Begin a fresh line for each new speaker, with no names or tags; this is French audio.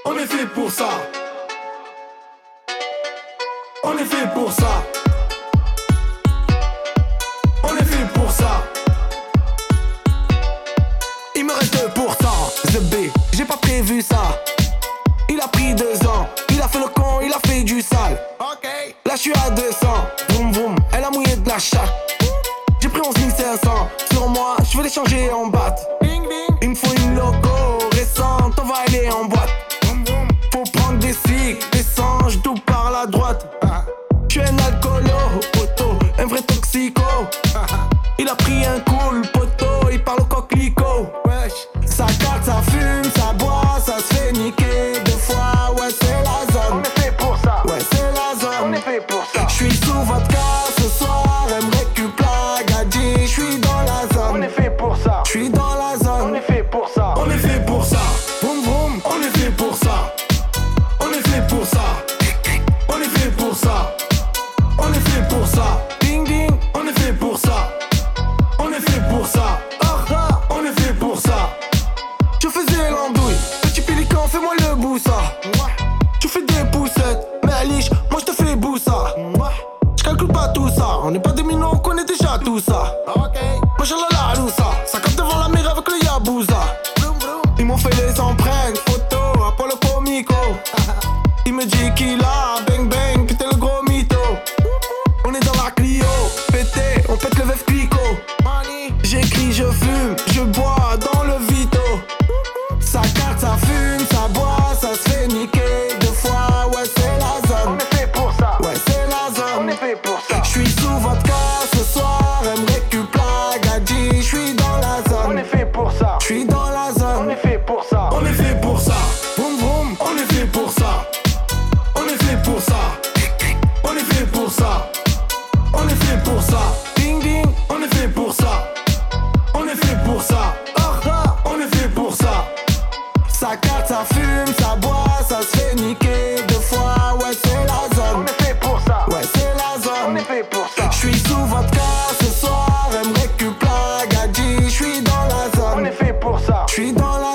On est fait pour ça. On est fait pour ça. On est fait pour ça. Il me reste 2%. The B, j'ai pas prévu ça. Il a pris 2 ans. Il a fait le con, il a fait du sale. Ok. Là je suis à 200. Vroom vroom, elle a mouillé de la chatte. J'ai pris 11 500. Sur moi, je veux les changer en batte. Il me faut une loco récente, on va aller en boîte. Faut prendre des cycles, des sangs, tout par la droite. Je suis un alcoolo, poteau, un vrai toxico. Il a pris un cool, poteau, il parle au coquelicot. Ça carte, ça fume, ça boit, ça se fait niquer 2 fois. Ouais, c'est la zone.
On est fait pour ça.
Ouais, c'est la zone.
On est fait pour ça.
J'suis sous vodka ce soir, elle me récup la gadji. J'suis dans la zone.
On est fait pour ça.
J'suis dans la zone.
On est fait pour ça.
On est fait pour ça. Vroom vroom. On est fait pour ça. On est fait pour ça. On est fait pour ça. On est fait pour ça. Ding ding. On est fait pour ça. On est fait pour ça. On est fait pour ça. Je faisais l'andouille. Petit pélican, fais-moi le boussa. Tu fais des poussettes. Mais Alice, moi je te fais boussa. Je calcule pas tout ça. On n'est pas des minots, on connaît déjà tout ça. Moi j'ai la loussa. Ça capte devant la mer avec le Yabusa. Ils m'ont fait les empreintes, photo, Apollo Comico. Il me dit qu'il a bang bang, putain le gros mytho. On est dans la Clio, pété, on pète le veuf clico. J'écris, je fume, je bois dans le Vito. Ça carte, ça fume, ça boit, ça se fait niquer 2 fois. Ouais, c'est la
On
zone.
est fait pour ça.
Ouais, c'est la
On
zone.
est fait pour ça.
J'suis sous vodka ce soir, elle me récup la gadji. J'suis dans la
On
zone.
est fait pour ça.
J'suis dans la
On
zone.
est fait pour ça.
On est fait pour ça. Vroom vroom. On est fait pour ça. On est fait pour ça. On est fait pour ça. On est fait pour ça. Ding ding. On est fait pour ça. On est fait pour ça. On est fait pour ça. Ça carte, ça fume, ça boit, ça se fait niquer 2 fois. Ouais, c'est la
On
zone.
est fait pour ça.
Ouais, c'est la
On
zone.
est fait pour ça.
J'suis sous vodka ce soir, elle me récup la gadji. J'suis dans la
On
zone.
est fait pour ça.
J'suis dans la